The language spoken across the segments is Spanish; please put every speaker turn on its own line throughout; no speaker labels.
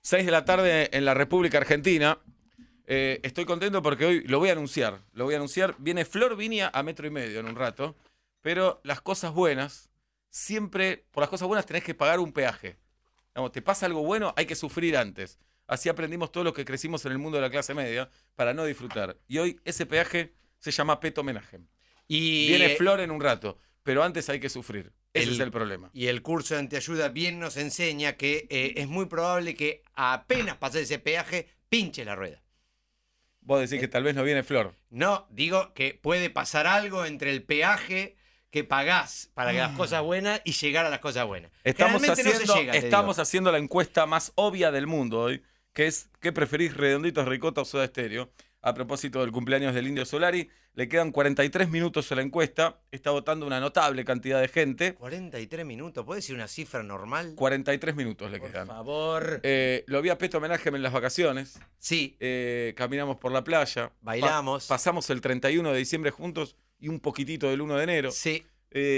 6 de la tarde en la República Argentina. Estoy contento porque hoy lo voy a anunciar. Viene Flor Viña a 1,5 metros en un rato. Pero las cosas buenas, siempre, por las cosas buenas tenés que pagar un peaje. Digamos, te pasa algo bueno, hay que sufrir antes. Así aprendimos todos los que crecimos en el mundo de la clase media para no disfrutar. Y hoy ese peaje se llama Peto Homenaje.
Y
Viene Flor en un rato, pero antes hay que sufrir. Ese es el problema.
Y el curso de antiayuda bien nos enseña que es muy probable que apenas pases ese peaje, pinche la rueda.
Vos decís que tal vez no viene Flor.
No, digo que puede pasar algo entre el peaje que pagás para que las cosas buenas y llegar a las cosas buenas.
Estamos
Estamos
haciendo la encuesta más obvia del mundo hoy, que es ¿qué preferís, Redonditos, Ricota o Soda Stereo? A propósito del cumpleaños del Indio Solari, le quedan 43 minutos a la encuesta, está votando una notable cantidad de gente.
43 minutos, ¿puede decir una cifra normal?
43 minutos le quedan.
Por favor.
Lo vi a Peto Homenaje en las vacaciones.
Sí.
Caminamos por la playa.
Bailamos.
Pasamos el 31 de diciembre juntos y un poquitito del 1 de enero.
Sí.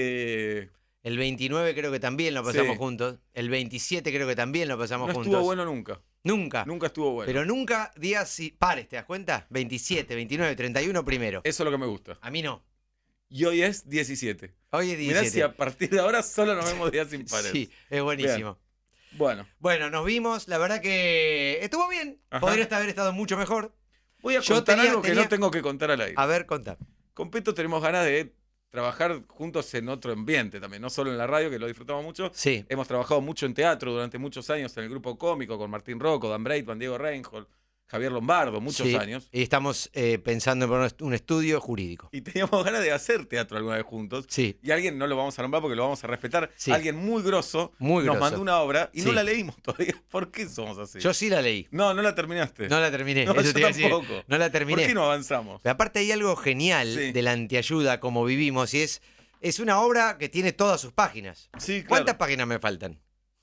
El
El 29 creo que también lo pasamos juntos. El 27 creo que también lo pasamos juntos.
No estuvo bueno nunca.
Nunca.
Nunca estuvo bueno.
Pero nunca días pares, ¿te das cuenta? 27, 29, 31 primero.
Eso es lo que me gusta.
A mí no.
Y hoy es 17.
Hoy es 17.
Mirá si a partir de ahora solo nos vemos días impares.
Sí, es buenísimo.
Bien.
Bueno, nos vimos. La verdad que estuvo bien.
Ajá.
Podría haber estado mucho mejor.
Voy a contar algo que no tengo que contar al aire.
A ver, contá.
Con Peto tenemos ganas de trabajar juntos en otro ambiente también, no solo en la radio, que lo disfrutamos mucho.
Sí.
Hemos trabajado mucho en teatro durante muchos años en el grupo cómico con Martín Rocco, Dan Breitman, Diego Reinhold, Javier Lombardo, muchos años.
Y estamos pensando en poner un estudio jurídico.
Y teníamos ganas de hacer teatro alguna vez juntos.
Sí.
Y alguien, no lo vamos a nombrar porque lo vamos a respetar,
sí.
Alguien muy grosso nos mandó una obra y no la leímos todavía. ¿Por qué somos así?
Yo sí la leí.
No la terminaste.
No la terminé.
No,
eso
yo tampoco.
No la terminé.
¿Por qué no avanzamos?
Pero aparte hay algo genial de la antiayuda como vivimos y es una obra que tiene todas sus páginas.
Sí, claro.
¿Cuántas páginas me faltan?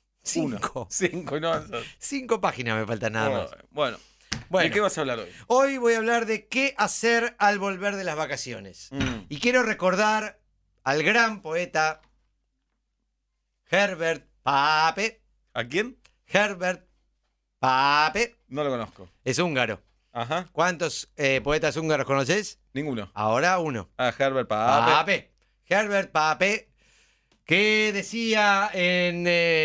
5. 5, no avanzas.
5 páginas me faltan nada más.
Bueno. ¿De qué vas a hablar hoy?
Hoy voy a hablar de qué hacer al volver de las vacaciones. Y quiero recordar al gran poeta Herbert Pape.
¿A quién?
Herbert Pape.
No lo conozco.
Es húngaro.
Ajá.
¿Cuántos poetas húngaros conoces?
Ninguno.
Ahora uno.
Herbert Pape.
Herbert Pape, que decía en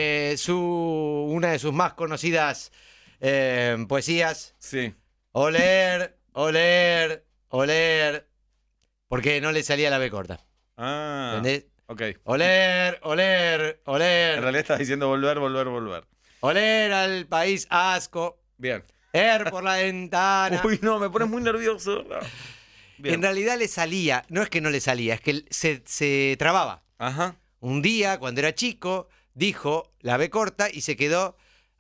una de sus más conocidas poesías.
Sí.
Oler, oler, oler. Porque no le salía la B corta.
Ah.
¿Entendés?
Ok.
Oler, oler, oler.
En realidad estás diciendo volver, volver, volver.
Oler al país asco.
Bien.
Por la ventana.
Uy, no, me pones muy nervioso. No.
En realidad le salía, no es que no le salía, es que se trababa.
Ajá.
Un día, cuando era chico, dijo la B corta y se quedó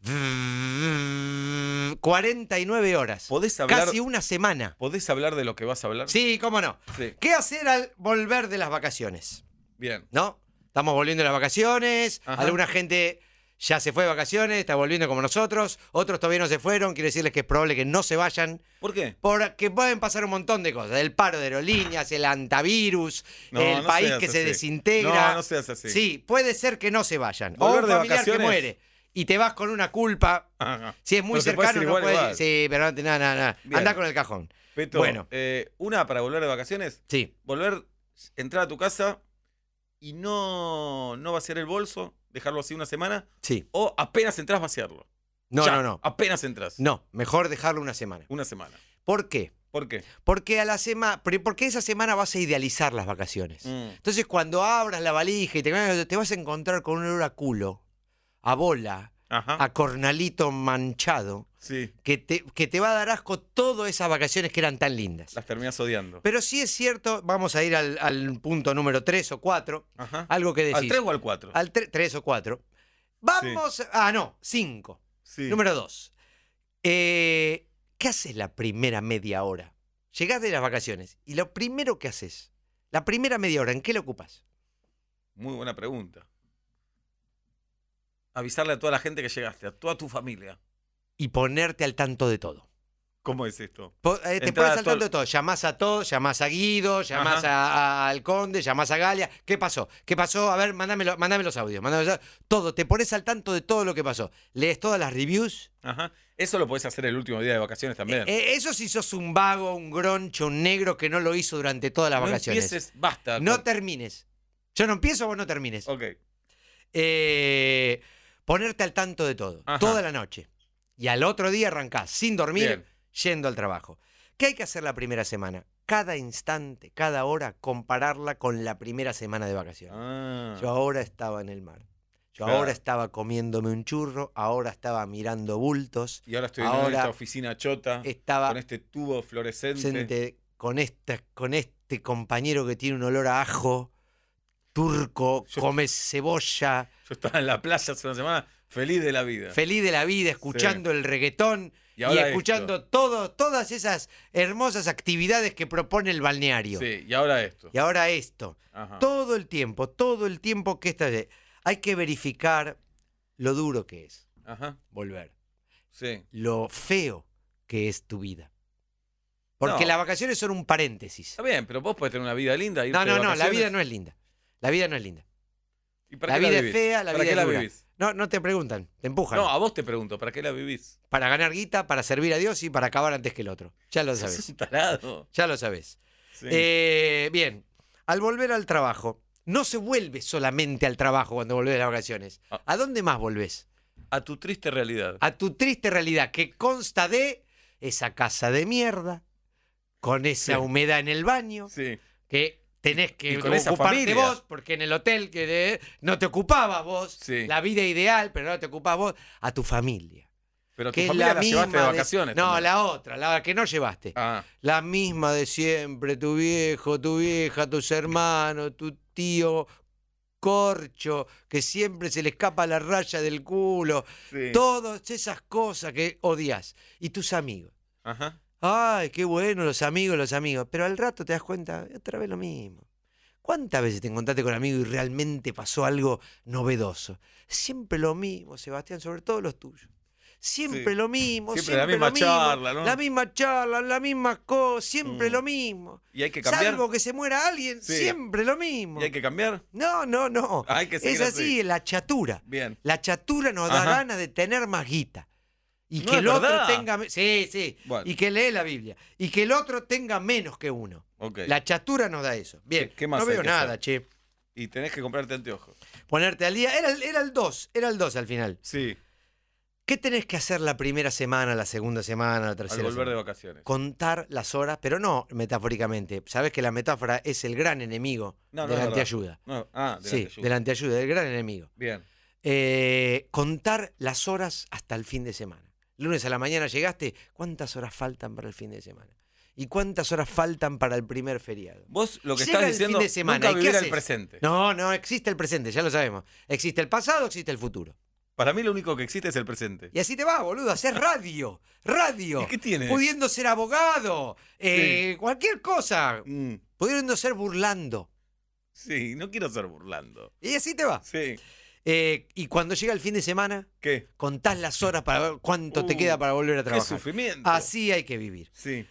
49 horas.
¿Podés hablar?
Casi una semana.
¿Podés hablar de lo que vas a hablar?
Sí, cómo no.
Sí.
¿Qué hacer al volver de las vacaciones?
Bien.
¿No? Estamos volviendo de las vacaciones,
Ajá.
Alguna gente ya se fue de vacaciones, está volviendo como nosotros, otros todavía no se fueron, quiero decirles que es probable que no se vayan.
¿Por qué?
Porque pueden pasar un montón de cosas, el paro de aerolíneas, el antivirus, el país que se desintegra.
No seas así.
Sí, puede ser que no se vayan.
Volver
o un
de
familiar que
vacaciones.
muere y te vas con una culpa.
Ajá.
Si es muy
Pero se puede
cercano,
hacer
no
igual,
puedes.
igual.
Sí, pero nada.
Bien.
Andá con el cajón.
Peto,
Bueno.
Una para volver de vacaciones.
Sí.
Entrar a tu casa y no vaciar el bolso, dejarlo así una semana.
Sí.
O apenas entras, vaciarlo.
No.
Apenas entras.
No, mejor dejarlo una semana.
Una semana.
¿Por qué?
¿Por qué?
Porque porque esa semana vas a idealizar las vacaciones. Entonces, cuando abras la valija y te vas a encontrar con un olor a culo, a bola,
Ajá.
a cornalito manchado,
Sí.
que te va a dar asco todas esas vacaciones que eran tan lindas.
Las terminás odiando.
Pero sí es cierto, vamos a ir al punto número 3 o 4,
Ajá.
algo que decís.
¿Al 3 o al 4?
Al 3 o 4. Vamos, 5.
Sí.
Número 2. ¿Qué haces la primera media hora? Llegás de las vacaciones y lo primero que haces, la primera media hora, ¿en qué lo ocupas?
Muy buena pregunta. Avisarle a toda la gente que llegaste, a toda tu familia.
Y ponerte al tanto de todo.
¿Cómo es esto?
Te
Entrada
pones
a
al
todo-
tanto de todo. Llamás a todos, llamás a Guido, llamás al Conde, llamás a Galia. ¿Qué pasó? ¿Qué pasó? A ver, mándame los audios. Todo. Te pones al tanto de todo lo que pasó. Lees todas las reviews.
Ajá. Eso lo podés hacer el último día de vacaciones también.
Eso si sos un vago, un groncho, un negro que no lo hizo durante todas las
no
vacaciones.
empieces, basta.
No termines. Yo no empiezo, vos no termines.
Ok.
Ponerte al tanto de todo.
Ajá.
Toda la noche. Y al otro día arrancás sin dormir,
Bien.
yendo al trabajo. ¿Qué hay que hacer la primera semana? Cada instante, cada hora, compararla con la primera semana de vacaciones.
Ah.
Yo ahora estaba en el mar. Yo
Claro.
ahora estaba comiéndome un churro, ahora estaba mirando bultos,
Y ahora estoy en
ahora
esta oficina chota,
estaba
con este tubo fluorescente.
con este compañero que tiene un olor a ajo, turco,
Yo-
come cebolla,
Yo estaba en la playa hace una semana, feliz de la vida.
feliz de la vida, escuchando el reggaetón
Y
y,
ahora
escuchando todas esas hermosas actividades que propone el balneario.
Sí, y ahora esto.
Y ahora esto.
Ajá.
Todo el tiempo que está. Hay que verificar lo duro que es
Ajá.
volver,
Sí.
lo feo que es tu vida. Porque
No.
las vacaciones son un paréntesis.
Está bien, pero vos podés tener una vida linda. irte
No,
de
la
vacaciones.
vida no es linda. La vida no es linda.
¿Y para
La
qué
vida es
vivís?
fea, la
¿Para
vida
qué
es
la
dura.
vivís?
No te preguntan, te empujan.
No, a vos te pregunto, ¿para qué la vivís?
Para ganar guita, para servir a Dios y para acabar antes que el otro. Ya lo
Sos
sabes.
un tarado.
Ya lo sabes.
Sí.
Bien, al volver al trabajo, no se vuelve solamente al trabajo cuando volvés de las vacaciones.
Ah.
¿A dónde más volvés?
A tu triste realidad.
A tu triste realidad que consta de esa casa de mierda, con esa
Sí.
humedad en el baño,
Sí.
que tenés que
Y con esa
ocuparte
familia.
vos, porque en el hotel no te ocupabas vos,
Sí.
la vida ideal, pero no te ocupabas vos, a tu familia.
Pero tu
Que es
familia
la
la llevaste de
misma
vacaciones.
No,
también.
la otra, la que no llevaste.
Ah,
La misma de siempre, tu viejo, tu vieja, tus hermanos, tu tío corcho, que siempre se le escapa la raya del culo,
sí.
todas esas cosas que odias. Y tus amigos.
Ajá.
Ay, qué bueno los amigos. Pero al rato te das cuenta, otra vez lo mismo. ¿Cuántas veces te encontraste con amigos y realmente pasó algo novedoso? Siempre lo mismo, Sebastián, sobre todo los tuyos. Siempre
Sí.
lo mismo,
Siempre la
siempre
misma
lo mismo.
charla, ¿no?
La misma charla, la misma cosa, siempre
Mm.
lo mismo.
¿Y hay que cambiar?
Salvo que se muera alguien,
Sí.
siempre lo mismo.
¿Y hay que cambiar?
No.
Hay que
Es
seguir
así, la chatura.
Bien.
La chatura nos da
Ajá.
ganas de tener más guita. Y
No
que
es
el otro
verdad.
tenga... Sí.
Bueno.
Y que lee la Biblia. Y que el otro tenga menos que uno.
Ok.
La chatura nos da eso. Bien,
¿Qué más
no
hay
veo
que
nada,
hacer?
che.
Y tenés que comprarte anteojos.
Ponerte al día. Era el 2 al final.
Sí.
¿Qué tenés que hacer la primera semana, la segunda semana, la
Al
tercera
volver de
semana?
vacaciones.
Contar las horas, pero no metafóricamente. Sabés que la metáfora es el gran enemigo
No, no
de
es
la
verdad.
antiayuda.
No. Ah, de
Sí,
anteayuda.
de la antiayuda, el gran enemigo.
Bien.
Contar las horas hasta el fin de semana. Lunes a la mañana llegaste, ¿cuántas horas faltan para el fin de semana? ¿Y cuántas horas faltan para el primer feriado?
Vos lo que
Llega
estás
el
diciendo
fin de semana,
nunca
¿y qué
vivir el
haces?
presente.
No existe el presente, ya lo sabemos. Existe el pasado, existe el futuro.
Para mí lo único que existe es el presente.
Y así te va, boludo, hacer radio. Radio.
¿Y qué tiene?
Pudiendo ser abogado. Cualquier cosa.
Mm,
Pudiendo ser burlando.
sí, no quiero ser burlando.
Y así te va.
Sí.
Y cuando llega el fin de semana,
¿Qué?
contás las horas para ver cuánto te queda para volver a
Qué
trabajar.
sufrimiento.
Así hay que vivir.
Sí.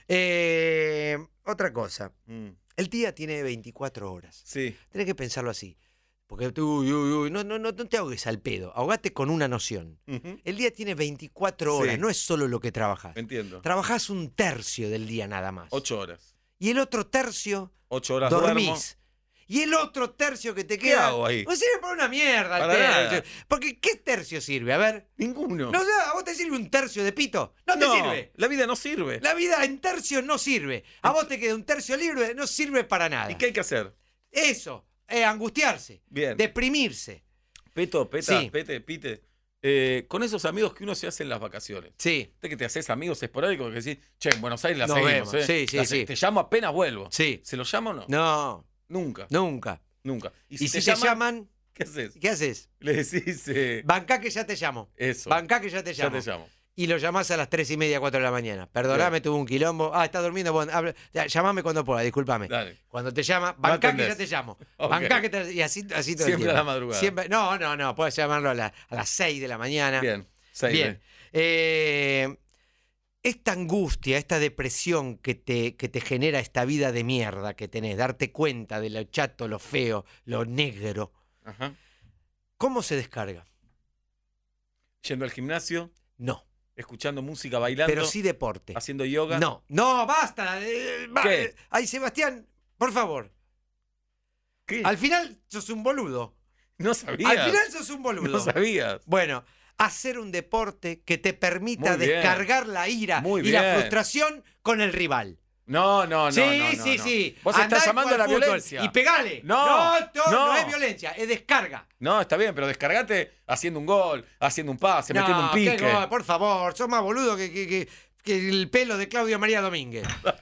Otra cosa.
Mm,
El día tiene 24 horas.
sí.
Tenés que pensarlo así. Porque uy, no te ahogues al pedo. Ahogate con una noción.
Ujú.
El día tiene 24 horas,
Sí.
no es solo lo que trabajás.
Entiendo.
Trabajás un tercio del día nada más.
8 horas.
Y el otro tercio
8 horas duermo.
dormís. Y el otro tercio que te
¿Qué
queda.
hago ahí?
No sirve para una mierda. el
Para
tercio.
nada.
Porque ¿qué tercio sirve? A ver.
Ninguno.
No sé, ¿a vos te sirve un tercio de pito? No te sirve.
La vida no sirve.
La vida en tercios no sirve. A vos te queda un tercio libre, no sirve para nada.
¿Y qué hay que hacer?
Eso, angustiarse,
Bien.
deprimirse.
Peto, peta,
Sí.
pete, pite. Con esos amigos que uno se hace en las vacaciones.
Sí,
Viste que te haces amigos esporádicos que decís, che, en Buenos Aires la
Nos
seguimos,
vemos. Sí, sí.
Te llamo apenas vuelvo.
sí.
¿Se lo llama o no?
No,
Nunca,
nunca.
nunca.
Y si te llaman,
¿qué haces?
¿qué haces?
Le decís,
Bancá que ya te llamo.
eso.
Bancá que ya te
Ya
llamo.
te llamo.
Y lo llamás a las 3:30, 4 de la mañana. Perdoname, tuve un quilombo. Está durmiendo. Bueno, llamame cuando pueda, discúlpame.
Dale.
Cuando te llama, bancá que
atendés.
ya te llamo.
Ok.
Bancá que te... Y así todo el
Siempre
tiempo.
a la madrugada.
Siempre... No, puedes llamarlo a las 6 de la mañana.
Bien. Seis,
Bien. esta angustia, esta depresión que te genera esta vida de mierda que tenés, darte cuenta de lo chato, lo feo, lo negro,
Ajá.
¿cómo se descarga?
Yendo al gimnasio,
No,
escuchando música, bailando,
pero sí deporte.
haciendo yoga.
No, no, basta.
¿Qué?
Ay, Sebastián, por favor.
¿Qué?
Al final sos un boludo.
No sabías.
Al final sos un boludo.
No sabías.
Bueno, hacer un deporte que te permita
Muy bien.
descargar la ira
Muy
y la
bien.
frustración con el rival.
No, no, no.
Sí,
no, no,
sí,
no.
sí.
Vos
Andá
estás
y
llamando a
jugá
la
al fútbol
violencia.
Y pegale.
No,
No
no.
es violencia, es descarga.
No, está bien, pero descargate haciendo un gol, haciendo un pase, metiendo un
qué
pique.
gol, por favor, sos más boludo que el pelo de Claudio María Domínguez.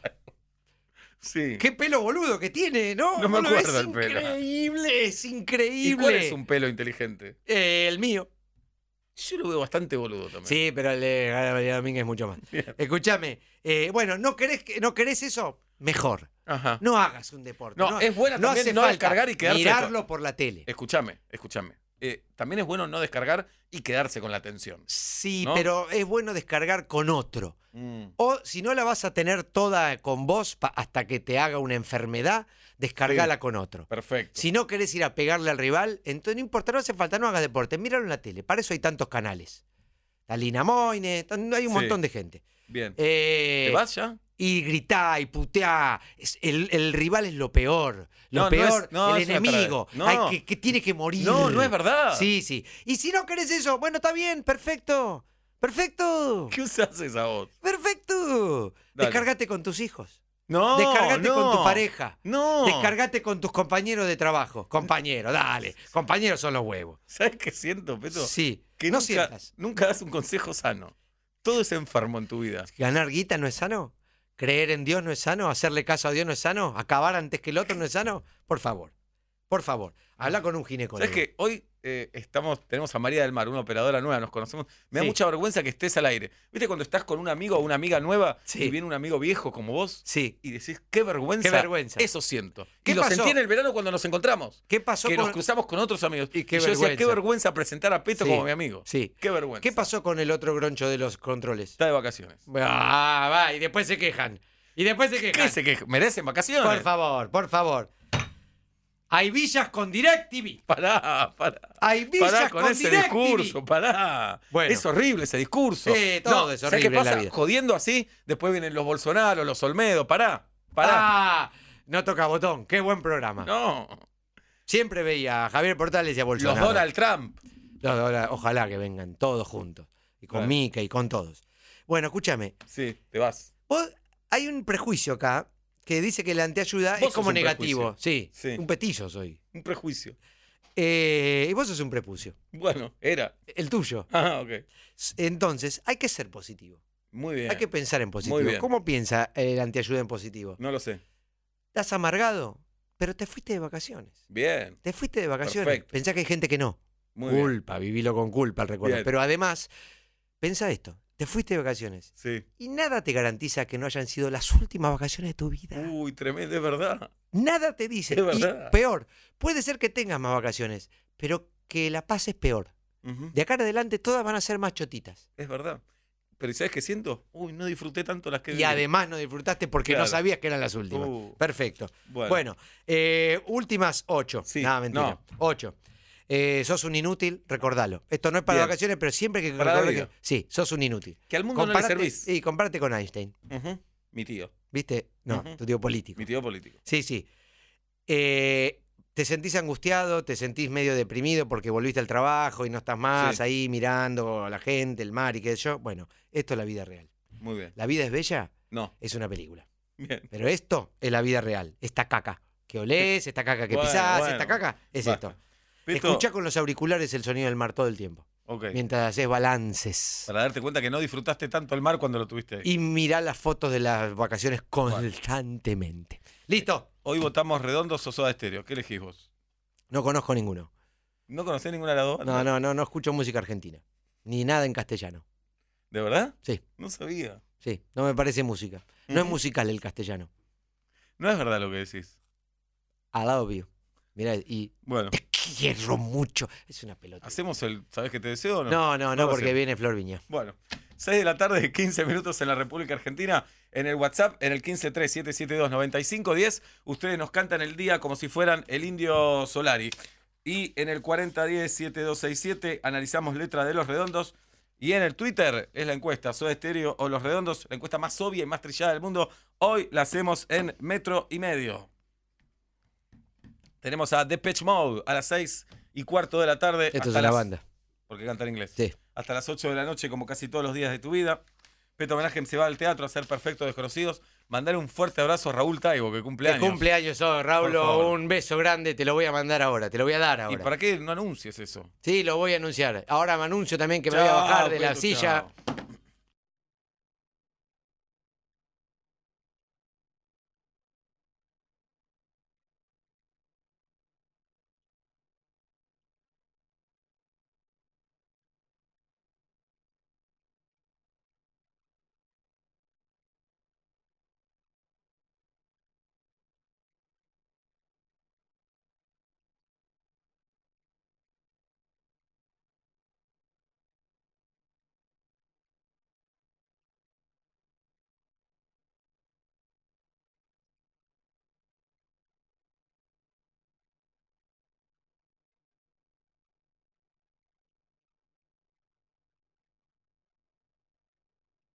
Sí.
Qué pelo boludo que tiene, ¿no?
No me
Boludo,
acuerdo
es
el pelo.
increíble, es
¿Y
increíble.
cuál es un pelo inteligente?
El mío.
Yo lo veo bastante boludo también.
Sí, pero el de Claudio María Domínguez es mucho más.
Bien.
Escúchame, bueno, ¿no querés eso? Mejor.
Ajá.
No hagas un deporte.
No, es buena también
hace
no
falta
descargar y quedarse
mirarlo por la tele.
Escúchame. También es bueno no descargar y quedarse con la tensión.
Sí,
¿no?
pero es bueno descargar con otro. O si no la vas a tener toda con vos hasta que te haga una enfermedad, descargala
Sí.
con otro.
Perfecto.
Si no querés ir a pegarle al rival, entonces no importa, no hace falta, no hagas deporte, míralo en la tele. Para eso hay tantos canales. Está Lina Moine, hay un
Sí.
montón de gente.
Bien. ¿Te vas ya?
Y gritá y puteá. El rival es lo peor. Lo
No, no
peor,
es- no,
el
es una
enemigo.
tarde. No.
Que tiene que morir.
No, no es verdad.
Sí, sí. Y si no querés eso, bueno, está bien, perfecto. Perfecto.
¿Qué usas esa voz?
Perfecto.
Dale.
Descargate con tus hijos.
No.
Descargate
no.
con tu pareja.
No.
Descargate con tus compañeros de trabajo. Compañeros, dale. Compañeros son los huevos.
¿Sabes qué siento, Peto?
Sí.
Que
no
nunca,
sientas.
nunca das un consejo sano. Todo es enfermo en tu vida.
¿Ganar guita no es sano? ¿Creer en Dios no es sano? ¿Hacerle caso a Dios no es sano? ¿Acabar antes que el otro no es sano? Por favor. Por favor. Habla con un ginecólogo.
¿Sabes que hoy tenemos a María del Mar, una operadora nueva, nos conocemos? Me da
Sí.
mucha vergüenza que estés al aire. ¿Viste cuando estás con un amigo o una amiga nueva
Sí.
y viene un amigo viejo como vos?
Sí.
Y decís, qué vergüenza.
Qué vergüenza.
Eso siento.
¿Qué
y lo
pasó?
sentí en el verano cuando nos encontramos.
¿Qué pasó
Que
con...
nos cruzamos con otros amigos.
Y qué
yo decía, qué
vergüenza.
vergüenza presentar a Peto
Sí.
como mi amigo.
Sí.
Qué vergüenza.
¿Qué pasó con el otro groncho de los controles?
Está de vacaciones.
Ah, va, y después se quejan. Y después se quejan.
¿Qué se queja? ¿Merecen vacaciones?
Por favor, por favor. Hay villas con DirecTV.
Pará.
Hay villas
Pará con ese
DirecTV.
discurso, pará.
Bueno.
Es horrible ese discurso.
Sí, todo es
¿sabes qué
horrible en la
pasa?
vida.
Jodiendo así, después vienen los Bolsonaro, los Olmedo, pará.
Ah, no toca botón. Qué buen programa.
No.
Siempre veía a Javier Portales y a Bolsonaro.
Los Donald Trump.
Ojalá que vengan todos juntos. Y con
Bueno.
Mica y con todos. Bueno, escúchame.
Sí, te vas.
Hay un prejuicio acá que dice que la antiayuda
Vos
es como
sos un
negativo.
prejuicio.
Sí,
Sí.
un petillo soy.
Un prejuicio.
Y vos sos un prepucio.
Bueno, era.
El tuyo.
Ah, ok.
Entonces, hay que ser positivo.
Muy bien.
Hay que pensar en positivo.
Muy bien.
¿Cómo piensa el antiayuda en positivo?
No lo sé.
¿Estás amargado? Pero te fuiste de vacaciones.
Bien.
Te fuiste de vacaciones.
Perfecto.
Pensá que hay gente que no.
Muy bien.
Culpa, vivilo con culpa el recuerdo.
Bien.
Pero además, pensá esto. Te fuiste de vacaciones.
Sí.
Y nada te garantiza que no hayan sido las últimas vacaciones de tu vida.
Uy, tremendo, de verdad.
Nada te dice.
Es verdad.
Y peor, puede ser que tengas más vacaciones, pero que la pases peor.
Ujú.
De acá en adelante todas van a ser más chotitas.
Es verdad. Pero ¿sabes qué siento? Uy, no disfruté tanto las que
Y
viví.
además no disfrutaste porque
Claro.
no sabías que eran las últimas. Perfecto.
Bueno.
Bueno, últimas 8.
Sí,
Nada, mentira.
no.
8. Sos un inútil, recordalo. Esto no es para
Bien.
vacaciones, pero siempre que
Para la
recordar
vida.
que. Sí, sos un inútil.
Que al mundo no le servís.
Sí, compárate con Einstein.
Ujú. Mi tío.
¿Viste? No,
Ujú.
tu tío político.
Mi tío político.
Sí, sí. Te sentís angustiado, te sentís medio deprimido porque volviste al trabajo y no estás más
Sí.
ahí mirando a la gente, el mar y qué sé yo. Bueno, esto es la vida real.
Muy bien.
¿La vida es bella?
No.
Es una película.
Bien.
Pero esto es la vida real. Esta caca que olés, esta caca que
Bueno,
pisás,
bueno.
esta caca es
Basta.
esto.
Peto,
Escucha con los auriculares el sonido del mar todo el tiempo.
ok.
Mientras haces balances.
Para darte cuenta que no disfrutaste tanto el mar cuando lo tuviste ahí.
Y mirá las fotos de las vacaciones constantemente. ¿Listo?
Hoy votamos Redondos o Soda Stereo. ¿Qué elegís vos?
No conozco ninguno.
¿No conocés ninguna de las dos?
No escucho música argentina. Ni nada en castellano.
¿De verdad?
Sí.
No sabía.
Sí, no me parece música. No es
Ujú.
musical el castellano.
No es verdad lo que decís.
I love you. Mirá, y
Bueno,
te quiero mucho. Es una pelota.
hacemos el ¿sabés qué te deseo o no?
No,
lo
porque
hacemos.
viene Flor Viña.
Bueno, 6 de la tarde, 15 minutos en la República Argentina. En el WhatsApp, en el 153-772-9510, ustedes nos cantan el día como si fueran el Indio Solari. Y en el 4010-7267 analizamos letra de Los Redondos. Y en el Twitter es la encuesta, Soda Stereo o Los Redondos, la encuesta más obvia y más trillada del mundo. Hoy la hacemos en metro y medio. Tenemos a Depeche Mode a las 6:15 de la tarde.
Esto es una banda.
Porque canta en inglés.
Sí.
Hasta las 8 de la noche, como casi todos los días de tu vida. Peto Homenaje se va al teatro a hacer Perfectos Desconocidos. Mandar un fuerte abrazo a Raúl Taibo, que cumple años.
Que cumpleaños hoy, Raúl. Un beso grande, te lo voy a mandar ahora, te lo voy a dar ahora.
¿Y para qué no anuncies eso?
Sí, lo voy a anunciar. Ahora me anuncio también que me voy a bajar de la silla.
Chao.